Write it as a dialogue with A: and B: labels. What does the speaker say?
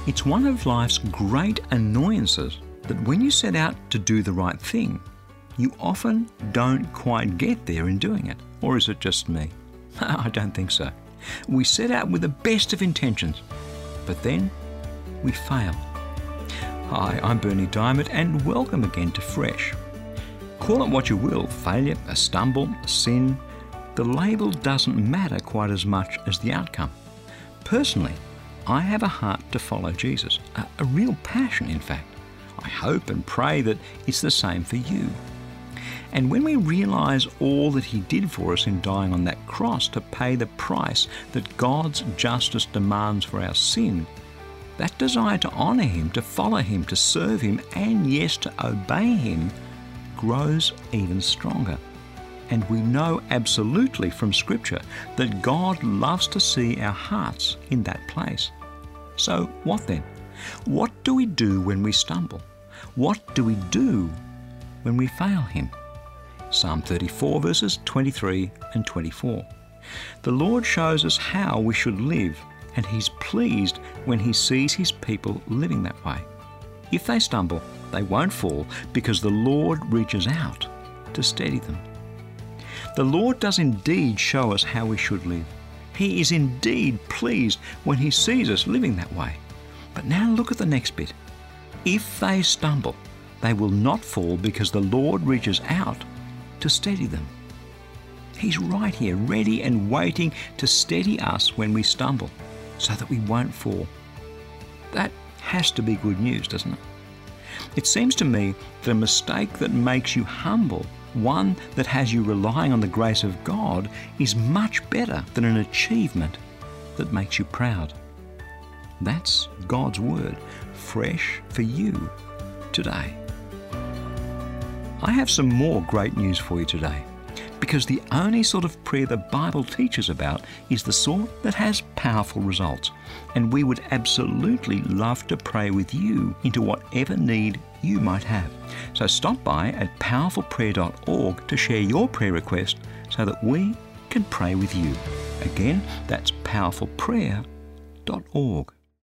A: It's one of life's great annoyances that when you set out to do the right thing, you often don't quite get there in doing it. Or is it just me? I don't think so. We set out with the best of intentions, but then we fail. Hi, I'm Berni Dymet, and welcome again to Fresh. Call it what you will, failure, a stumble, a sin, the label doesn't matter quite as much as the outcome. Personally, I have a heart to follow Jesus, a real passion in fact. I hope and pray that it's the same for you. And when we realise all that He did for us in dying on that cross to pay the price that God's justice demands for our sin, that desire to honour Him, to follow Him, to serve Him, and yes, to obey Him, grows even stronger. And we know absolutely from Scripture that God loves to see our hearts in that place. So what then? What do we do when we stumble? What do we do when we fail Him? Psalm 34 verses 23 and 24. The Lord shows us how we should live, and He's pleased when He sees His people living that way. If they stumble, they won't fall because the Lord reaches out to steady them. The Lord does indeed show us how we should live. He is indeed pleased when He sees us living that way. But now look at the next bit. If they stumble, they will not fall because the Lord reaches out to steady them. He's right here, ready and waiting to steady us when we stumble, so that we won't fall. That has to be good news, doesn't it? It seems to me that a mistake that makes you humble, one that has you relying on the grace of God, is much better than an achievement that makes you proud. That's God's Word, fresh for you today. I have some more great news for you today, because the only sort of prayer the Bible teaches about is the sort that has powerful results, and we would absolutely love to pray with you into whatever need you might have. So stop by at powerfulprayer.org to share your prayer request so that we can pray with you. Again, that's powerfulprayer.org.